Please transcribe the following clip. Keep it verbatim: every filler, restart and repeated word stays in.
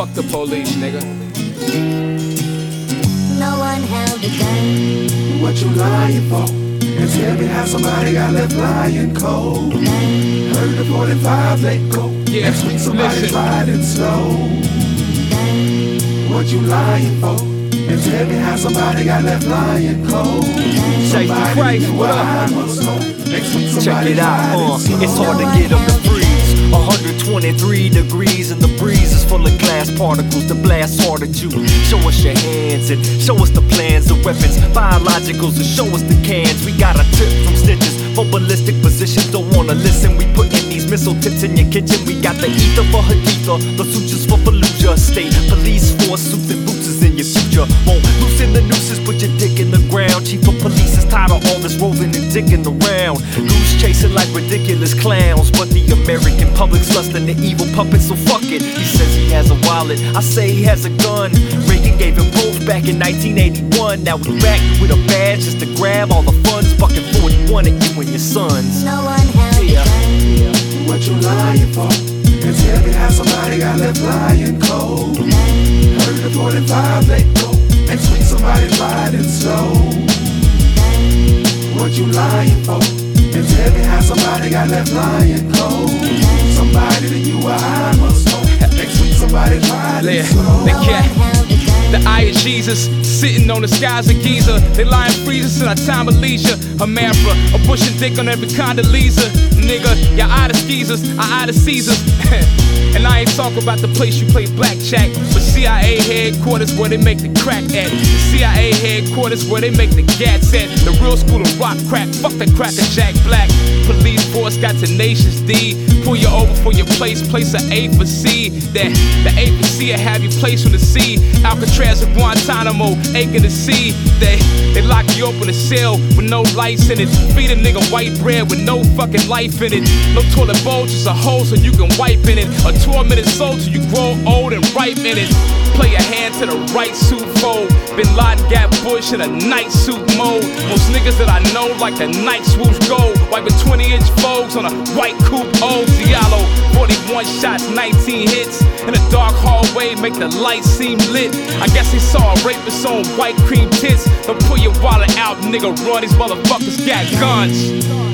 Fuck the police, nigga. No one held a gun. What you lying for? And tell me how somebody got left lying cold. Heard the forty-five let go. Yeah, Next week somebody's listen. riding slow. What you lying for? And tell me how somebody got left lying cold. Safety Christ, what up? Check it out, uh, it's hard to get them to freeze. one hundred twenty-three degrees and the breeze is full of glass particles to blast hard at you. Show us your hands and show us the plans, the weapons, biologicals, and show us the cans. We got a tip from stitches for ballistic positions. Don't wanna listen, we putting these missile tips in your kitchen. We got the ether for Haditha, the sutures for Fallujah. State police force, suits and boots is in your future. Won't loosen the nooses, put your dick in the ground. Chief of police is tired of all this roving and digging around. Goose chasing like ridiculous clowns, but the American public's lusting the evil puppet, so fuck it. He says he has a wallet, I say he has a gun. Reagan gave him both back in nineteen eighty-one. Now we back with a badge just to grab all the funds. Bucking forty-one at you and your sons. No one held Yeah. a gun. What you lying for? And tell me how somebody got left lying cold. Heard the forty-five let go. Next week somebody's riding slow. What you lying for? And tell me how somebody got left lying cold. Somebody that you or I must know. Next week somebody's riding Yeah, slow. the cat. The eye of Jesus, sitting on the skies of Giza. They lying freezers in our time of leisure. A Mafra, a bush and dick on every Condoleezza. Nigga, y'all eye the skeezers, I eye the Caesars. And I ain't talking about the place you play blackjack, but C I A headquarters where they make the crack at. The C I A headquarters where they make the gats at. The real school of rock crack, fuck that cracker Jack Black. Police force got Tenacious D. Pull you over for your place, place an A for C. That the A for C will have you place on the C. Alcatraz or Guantanamo, aching to see. They they lock you up in a cell with no lights in it. Feed a nigga white bread with no fucking life in it. No toilet bowl, just a hole so you can wipe in it. A tormented soul till you grow old and ripe in it. Play a hand to the right suit fold. Bin Laden got Bush in a night suit mode. Most niggas that I know like the night swoosh gold. Wiping twenty inch foes on a white coupe old Diallo. forty-one shots, nineteen hits. In a dark hallway, make the lights seem lit. I guess he saw a rapist on white cream tits. Don't pull your wallet out, nigga, run, these motherfuckers got guns.